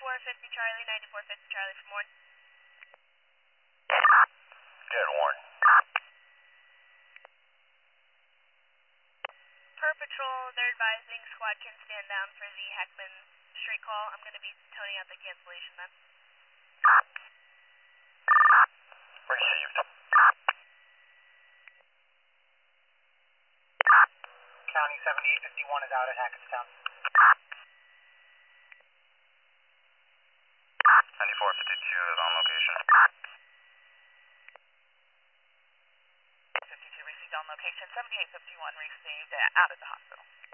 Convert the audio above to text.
9450 Charlie, 9450 Charlie from Warren. Good, Warren. Per patrol, they're advising squad can stand down for the Heckman straight call. I'm going to be toning out the cancellation then. Received. County 7851 is out at Hackettstown. 9452 is on location. 52 received on location, 7851 received out at the hospital.